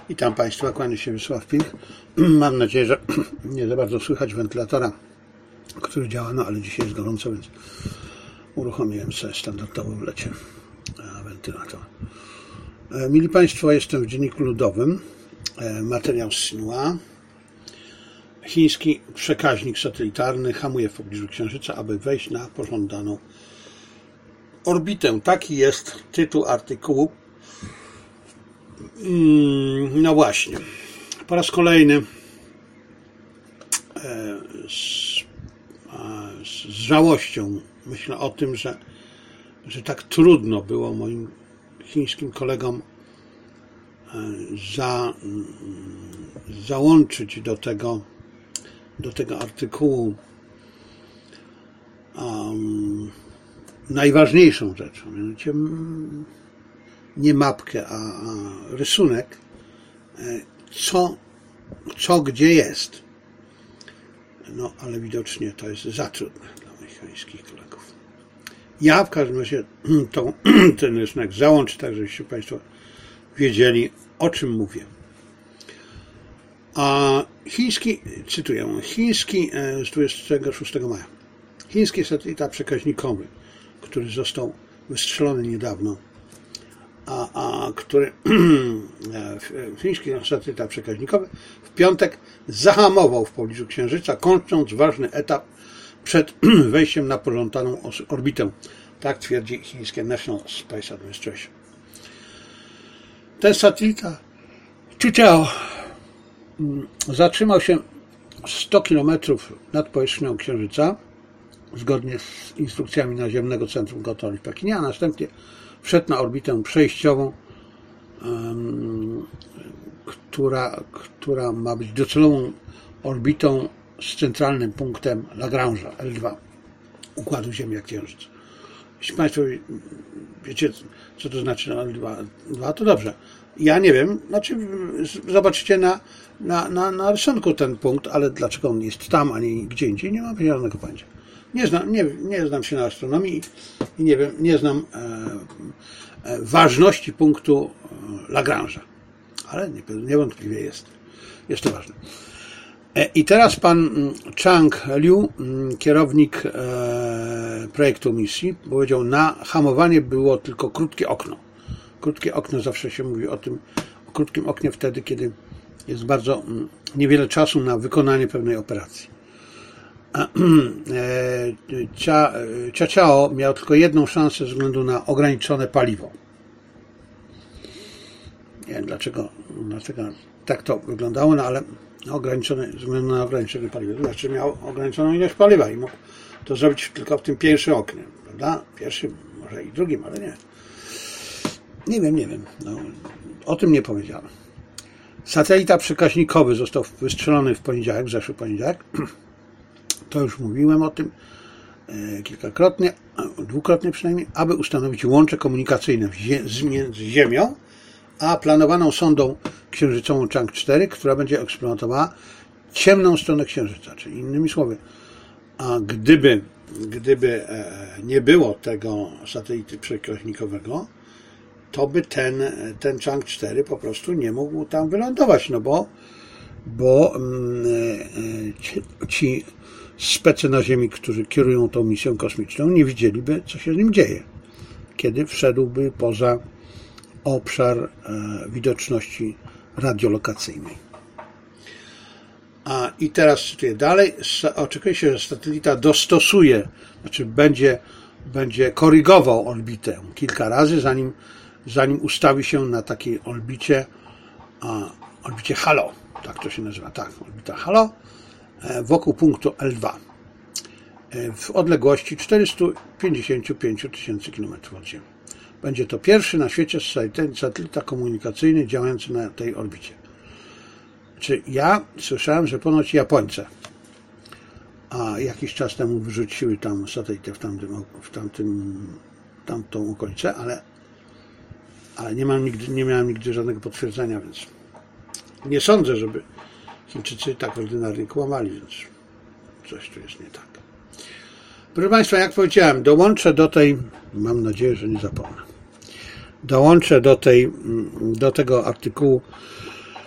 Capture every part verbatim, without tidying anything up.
Witam Państwa, kłaniam się Wiesław Pilch. Mam nadzieję, że nie za bardzo słychać wentylatora, który działa, no ale dzisiaj jest gorąco, więc uruchomiłem sobie standardowo w lecie wentylator. Mili Państwo, jestem w Dzienniku Ludowym. Materiał z Sinua. Chiński przekaźnik satelitarny hamuje w pobliżu Księżyca, aby wejść na pożądaną orbitę. Taki jest tytuł artykułu. No właśnie, po raz kolejny z, z żałością myślę o tym, że, że tak trudno było moim chińskim kolegom za, załączyć do tego, do tego artykułu um, najważniejszą rzeczą, mianowicie nie mapkę, a, a rysunek, co, co gdzie jest. No, ale widocznie to jest za trudne dla moich chińskich kolegów. Ja w każdym razie tą, ten rysunek załączę, tak żebyście Państwo wiedzieli, o czym mówię. A chiński, cytuję, chiński z dwudziestego szóstego maja, chiński satelita przekaźnikowy, który został wystrzelony niedawno, a, a który chiński satelita przekaźnikowy w piątek zahamował w pobliżu Księżyca, kończąc ważny etap przed wejściem na pożądaną orbitę. Tak twierdzi chińskie National Space Administration. Ten satelita Qijiao zatrzymał się sto kilometrów nad powierzchnią Księżyca, zgodnie z instrukcjami Naziemnego Centrum Kontroli w Pekinie, a następnie wszedł na orbitę przejściową, um, która, która ma być docelową orbitą z centralnym punktem Lagrange'a L dwa układu Ziemia-Księżyc. Jeśli Państwo wiecie, co to znaczy L dwa, to dobrze. Ja nie wiem, znaczy zobaczycie na, na, na, na rysunku ten punkt, ale dlaczego on jest tam, a nie gdzie indziej, nie mam żadnego pojęcia. Nie znam, nie, nie znam się na astronomii i nie wiem, nie znam e, e, ważności punktu Lagrange'a, ale niewątpliwie jest, jest to ważne. E, I teraz pan Chang Liu, kierownik e, projektu misji, powiedział, na hamowanie było tylko krótkie okno. Krótkie okno, zawsze się mówi o tym, o krótkim oknie wtedy, kiedy jest bardzo niewiele czasu na wykonanie pewnej operacji. Qijiao miał tylko jedną szansę ze względu na ograniczone paliwo. Nie wiem dlaczego, dlaczego tak to wyglądało, no ale ograniczone, ze względu na ograniczone paliwo. Znaczy miał ograniczoną ilość paliwa i mógł to zrobić tylko w tym pierwszym oknie, prawda? Pierwszym, może i drugim, ale nie. Nie wiem, nie wiem. No, o tym nie powiedziałem. Satelita przekaźnikowy został wystrzelony w poniedziałek, w zeszły poniedziałek. To już mówiłem o tym kilkakrotnie, dwukrotnie przynajmniej, aby ustanowić łącze komunikacyjne między Ziemią a planowaną sondą księżycową Chang cztery, która będzie eksploatowała ciemną stronę Księżyca. Czyli innymi słowy, a gdyby, gdyby nie było tego satelity przekaźnikowego, to by ten, ten Chang cztery po prostu nie mógł tam wylądować, no bo, bo ci, ci specy na Ziemi, którzy kierują tą misją kosmiczną, nie widzieliby, co się z nim dzieje, kiedy wszedłby poza obszar widoczności radiolokacyjnej. A i teraz cytuję dalej. Oczekuje się, że satelita dostosuje, znaczy będzie, będzie korygował orbitę kilka razy, zanim, zanim ustawi się na takiej orbicie, a, orbicie halo, tak to się nazywa, tak, orbita halo, wokół punktu L dwa w odległości czterysta pięćdziesiąt pięć tysięcy kilometrów od Ziemi. Będzie to pierwszy na świecie satelita komunikacyjny działający na tej orbicie. Czy ja słyszałem, że ponoć Japońcy, a jakiś czas temu wyrzuciły tam satelitę w tamtym, w tamtym, tamtą okolicę, ale, ale nie, mam nigdy, nie miałem nigdy żadnego potwierdzenia, więc nie sądzę, żeby Chińczycy tak ordynarnie kłamali, więc coś tu jest nie tak. Proszę Państwa, jak powiedziałem, dołączę do tej, mam nadzieję, że nie zapomnę, dołączę do tej, do tego artykułu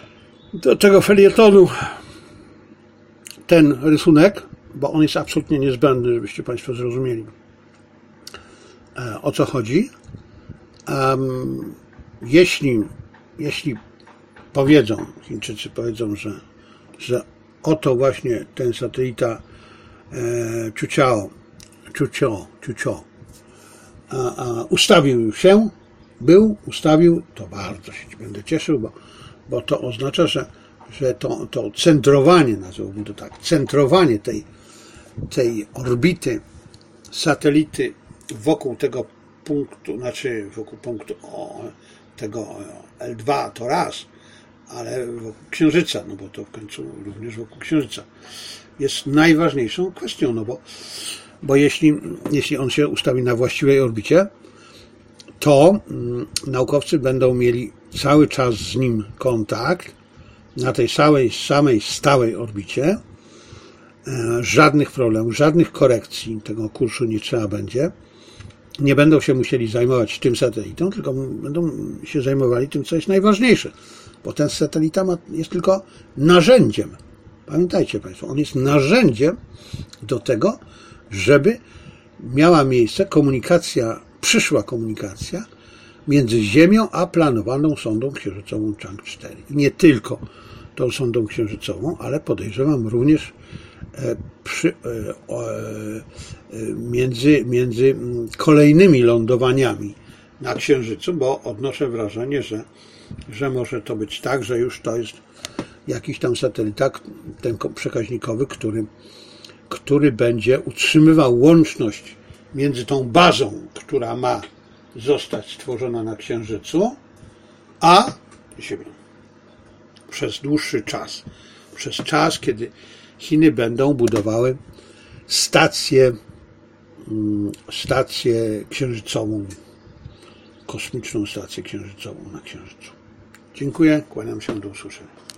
Do tego felietonu ten rysunek, bo on jest absolutnie niezbędny, żebyście Państwo zrozumieli, o co chodzi. Um, jeśli, jeśli powiedzą, Chińczycy powiedzą, że, że oto właśnie ten satelita e, Ciuciao, Ciucio, Ciucio a, a, ustawił się, był, ustawił, to bardzo się będę cieszył, bo, bo to oznacza, że, że to, to centrowanie, nazwijmy to tak, centrowanie tej, tej orbity satelity wokół tego punktu, znaczy wokół punktu o, tego L dwa to raz, ale wokół Księżyca, no bo to w końcu również wokół Księżyca jest najważniejszą kwestią, no bo, bo jeśli, jeśli on się ustawi na właściwej orbicie, to mm, naukowcy będą mieli cały czas z nim kontakt na tej samej, samej stałej orbicie. E, żadnych problemów, żadnych korekcji tego kursu nie trzeba będzie. Nie będą się musieli zajmować tym satelitą, tylko będą się zajmowali tym, co jest najważniejsze. Bo ten satelita ma, jest tylko narzędziem. Pamiętajcie Państwo, on jest narzędziem do tego, żeby miała miejsce komunikacja, przyszła komunikacja między Ziemią a planowaną sondą księżycową Chang cztery. Nie tylko tą sondą księżycową, ale podejrzewam również przy, między, między kolejnymi lądowaniami na Księżycu, bo odnoszę wrażenie, że, że może to być tak, że już to jest jakiś tam satelita, ten przekaźnikowy, który, który będzie utrzymywał łączność między tą bazą, która ma zostać stworzona na Księżycu, a Ziemią. Przez dłuższy czas. Przez czas, kiedy Chiny będą budowały stację, stację księżycową, kosmiczną stację księżycową na Księżycu. Dziękuję, kłaniam się, do usłyszenia.